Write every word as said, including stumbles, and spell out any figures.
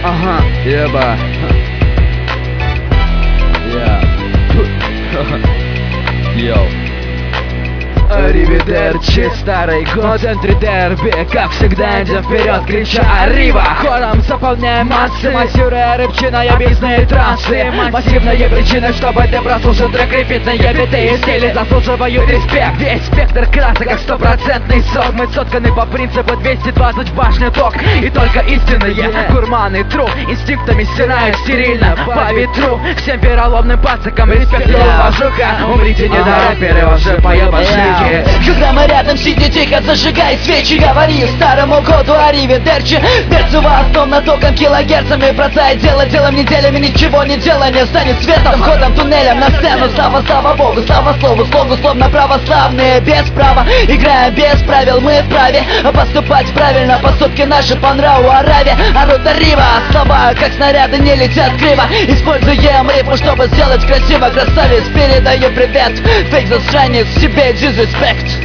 Ага, еба. Я. Йоу. Аривидерчи, старый год, в центре дерби. Как всегда, идем вперед, крича «Арива!» Хором заполняем массы, массируя рыбчиная бизнес трассы. Массивные причины, чтобы ты прослушал трек. Репитные биты и стили заслуживают респект. Весь спектр красок, как стопроцентный сок. Мы сотканы по принципу двести двадцать в башне ток. И только истинные гурманы тру инстинктами стирают стерильно по ветру. Всем переломным пацакам респект и уважуха. Умрите, не до рэперы, уже поебаши. Когда мы рядом, сиди тихо, зажигай свечи. Говори старому году аривидерчи. Берцево основ на током килогерцами. Бросай дело делом неделями, ничего не делание станет светом, ходом, туннелем на сцену. Слава, слава Богу, слава слову, слогу словно православные. Без права, играем без правил, мы вправе поступать правильно, поступки наши по нраву Аравия. Орут Арива, слова как снаряды не летят криво. Используем рифму, чтобы сделать красиво. Красавец, передаю привет. Фейк засранец, себе дизреспект.